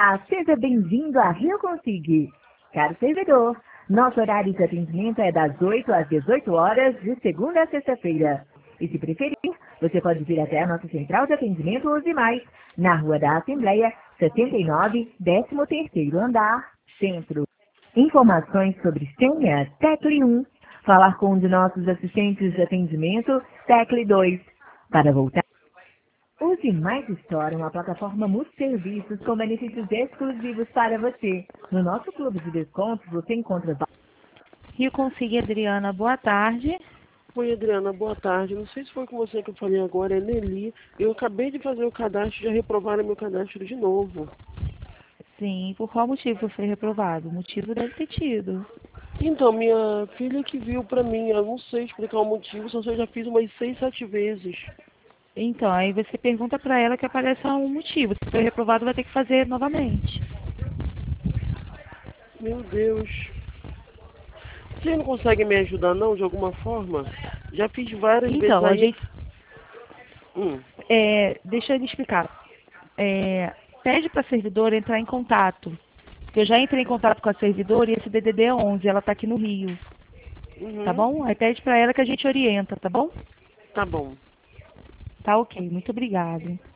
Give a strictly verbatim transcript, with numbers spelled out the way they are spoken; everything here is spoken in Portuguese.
Ah, seja bem-vindo à Rio Consig. Caro servidor, nosso horário de atendimento é das oito às dezoito horas, de segunda a sexta-feira. E se preferir, você pode vir até a nossa central de atendimento Use Mais, na Rua da Assembleia, setenta e nove, décimo terceiro andar, Centro. Informações sobre senha, tecle um. Falar com um de nossos assistentes de atendimento, tecle dois. Para voltar, Use Mais Store, uma plataforma multi-serviços com benefícios exclusivos para você. No nosso clube de descontos, você encontra... Rio Consig, Adriana, boa tarde. Oi, Adriana, boa tarde. Não sei se foi com você que eu falei agora, é Nelly. Eu acabei de fazer o cadastro, já reprovaram meu cadastro de novo. Sim, por qual motivo foi reprovado? O motivo deve ter tido. Então, minha filha que viu pra mim, eu não sei explicar o motivo, só sei que eu já fiz umas seis, sete vezes. Então, aí você pergunta para ela que apareça um motivo. Se for reprovado, vai ter que fazer novamente. Meu Deus. Você não consegue me ajudar não, de alguma forma? Já fiz várias vezes Então, a aí. gente... Hum. É, deixa eu lhe explicar. É, pede para a servidora entrar em contato. Eu já entrei em contato com a servidora e esse D D D é onze, ela está aqui no Rio. Tá Uhum. bom? Aí pede para ela que a gente orienta, tá bom? Tá bom. Tá ok, muito obrigada.